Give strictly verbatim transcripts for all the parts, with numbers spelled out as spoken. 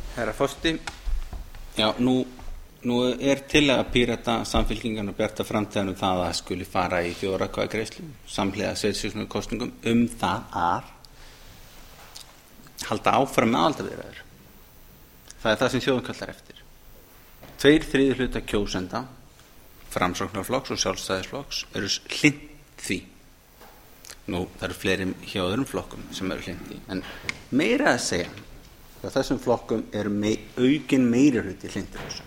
Herra forseti, já, nú, nú er tillaga Pírata, Samfylkingar og Bjarta framtíðar um það að það skuli fara í þjóðaratkvæðagreiðslu samhliða sveitarstjórnarkosningum um það að halda áfram með aðildarviðræður. Það er það sem þjóðin kallar eftir. Tveir þriðju hluta kjósenda Framsóknarflokks og Sjálfstæðisflokks eru hlynnt því. Nú, það eru fleiri hjá öðrum flokkum sem eru hlynnt því, en meira að segja að þessum flokkum eru mei, aukin meiri hluti hlynntur þessu.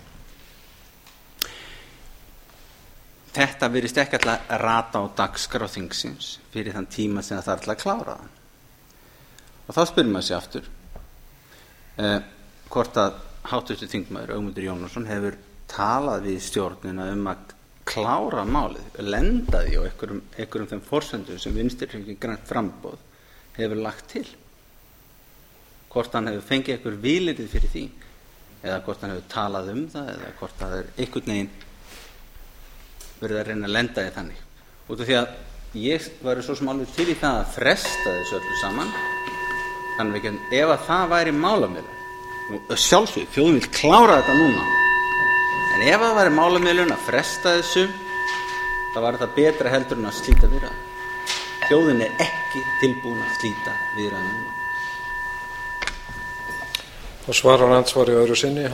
Þetta virðist ekki alltaf að rata á dagskrá þingsins fyrir þann tíma sem það er alltaf að klára það. Og þá spyrir maður sig aftur eh, hvort að háttvirtur þingmaður Ögmundur Jónasson hefur talað við stjórnina um að klára málið, lenda því á einhverjum, einhverjum þeim forsendum sem Vinstrihreyfingin grænt framboð hefur lagt til. Hvort hann hefur fengið einhver vilyrði fyrir því, eða hvort hann hefur talað um það, eða hvort það er einhvern veginn verið að reyna að lenda því þannig. Út af því að ég var svo sem alveg til í það að fresta þessu öllu saman, þannig að ef að það væri málamiðlun, nú sjálfsög, þjóðin vill klára þetta núna, en ef það væri málamiðlun að fresta þessu, þá var það betra heldur en að slíta viðræðum. Þjóðin er ekki tilbúin að slíta viðræðum núna. Og svarar andsvari öðru sinni.